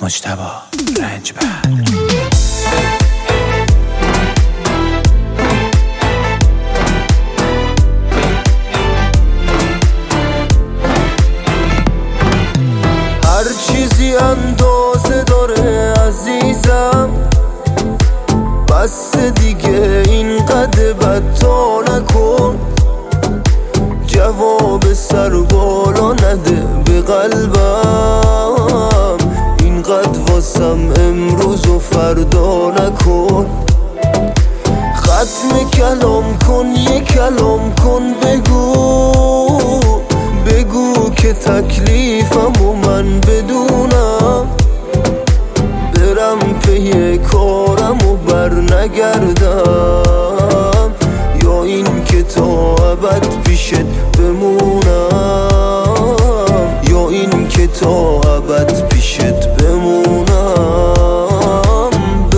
مجتبی رنجبر. هر چیزی اندازه داره عزیزم، بس دیگه اینقدر بدتا نکن. جواب سر بالا نده به قلبم، اینقدر واسم امروز و فردا نکن. ختم کلام کن، یه کلام کن، بگو که تکلیفم و من بدونم، برم پی کارم و بر نگردم، یا این که تا ابد پیشت بمونم، یا این که تا ابد پیشت بمونم.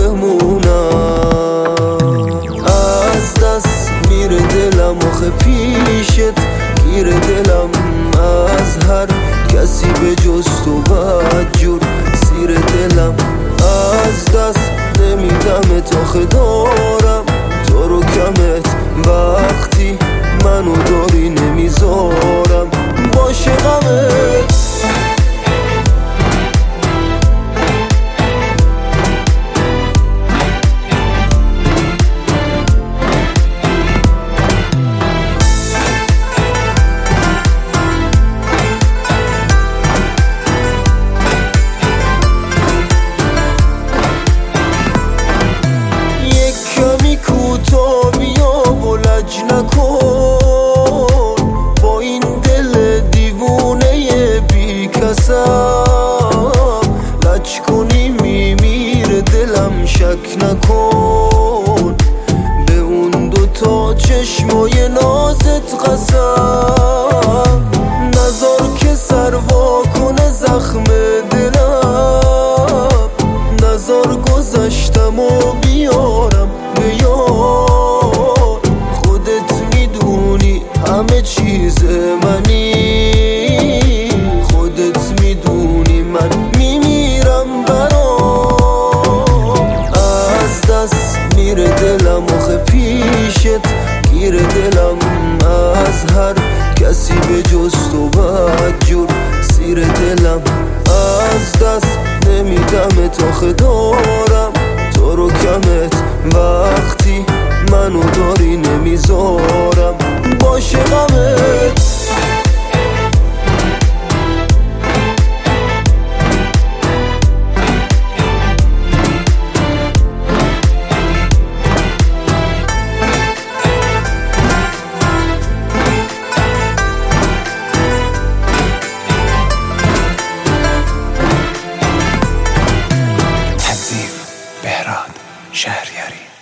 از دست میره دلم آخه پیشت گیر دلم، از هر کسی به جز تو بدجور سیر دلم. از دست نمیدم تا دارم تو رو کمت، وقتی منو داری نمیذارم باشه غمت. نکن با این دل دیوونه بی کسم، لج کنی میمیره دلم شک نکن. به اون دوتا چشمای نازت قسم، نذار که سر وا کنه زخم دلم، نذار گذشتم و بیارم به یاد. همه چیز منی، خودت میدونی من میمیرم برام. از دست میره دلم آخه پیشت گیر دلم، از هر کسی به جز تو بدجور سیر دلم. از دست نمیدم تا دارم تو رو کمت، وقتی منو داری نمیذارم باشه غمت. تنظیم بهراد شهریاری.